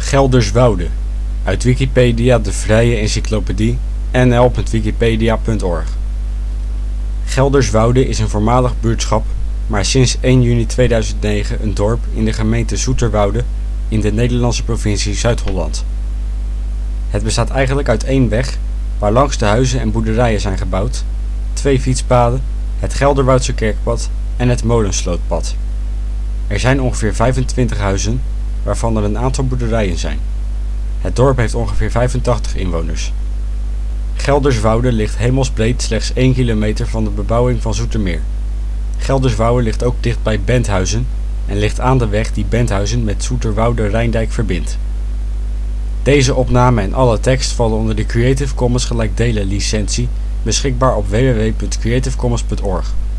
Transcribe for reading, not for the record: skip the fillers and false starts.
Gelderswoude, uit Wikipedia, de vrije encyclopedie. nl.wikipedia.org. Gelderswoude is een voormalig buurtschap, maar sinds 1 juni 2009 een dorp in de gemeente Zoeterwoude in de Nederlandse provincie Zuid-Holland. Het bestaat eigenlijk uit één weg, waarlangs de huizen en boerderijen zijn gebouwd, 2 fietspaden, het Gelderwoudse kerkpad en het Molenslootpad. Er zijn ongeveer 25 huizen, waarvan er een aantal boerderijen zijn. Het dorp heeft ongeveer 85 inwoners. Gelderswoude ligt hemelsbreed slechts 1 kilometer van de bebouwing van Zoetermeer. Gelderswoude ligt ook dicht bij Benthuizen en ligt aan de weg die Benthuizen met Zoeterwoude-Rijndijk verbindt. Deze opname en alle tekst vallen onder de Creative Commons gelijkdelen licentie, beschikbaar op www.creativecommons.org.